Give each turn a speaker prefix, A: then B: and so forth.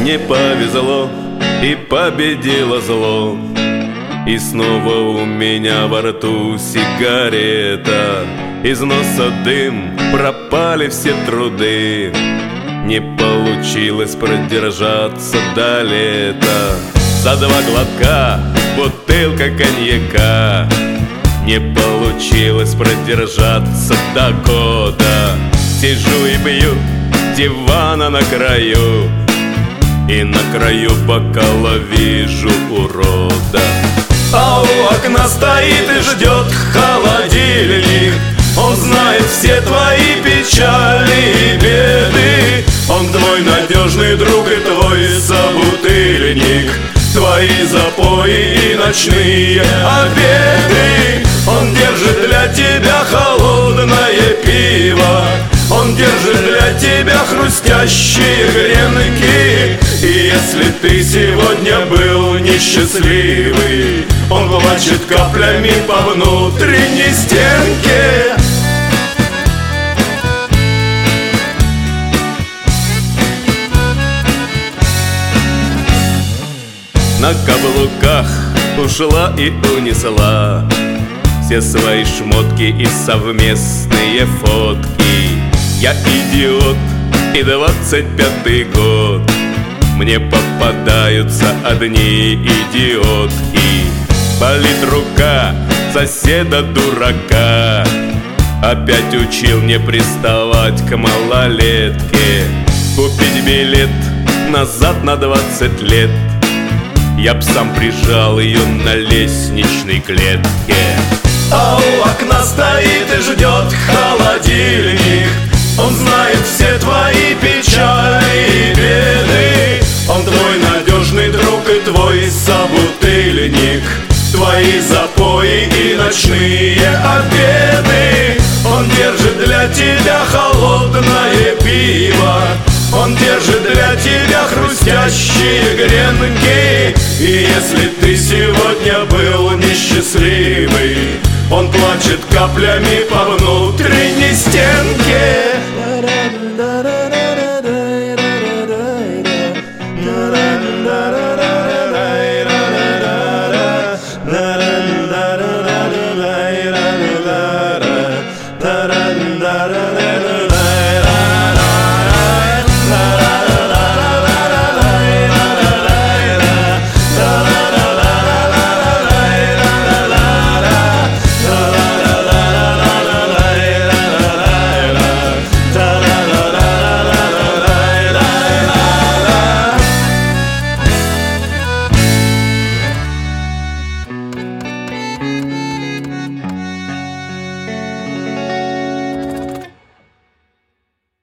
A: Не повезло, и победило зло. И снова у меня во рту сигарета, из носа дым, пропали все труды. Не получилось продержаться до лета. За 2 глотка бутылка коньяка. Не получилось продержаться до года. Сижу и бью дивана на краю, и на краю бокала вижу урода. А у окна стоит и ждет холодильник. Он знает все твои печали и беды. Он твой надежный друг и твой собутыльник, твои запои и ночные обеды. Он держит для тебя холодное пиво, он держит для тебя хрустящие гренки. И если ты сегодня был несчастливый, он плачет каплями по внутренней стенке. На каблуках ушла и унесла все свои шмотки и совместные фотки. Я идиот, и 25-й год. Мне попадаются одни идиотки. Болит рука соседа-дурака, опять учил не приставать к малолетке. Купить билет назад на 20 лет, я б сам прижал ее на лестничной клетке. А у окна стоит и ждет холодильник. Он знает все твои печали и беды. Он твой надежный друг и твой собутыльник, твои запои и ночные обеды. Он держит для тебя холодное пиво, он держит для тебя хрустящие гренки. И если ты сегодня был несчастливый, он плачет каплями по внутренней стенке.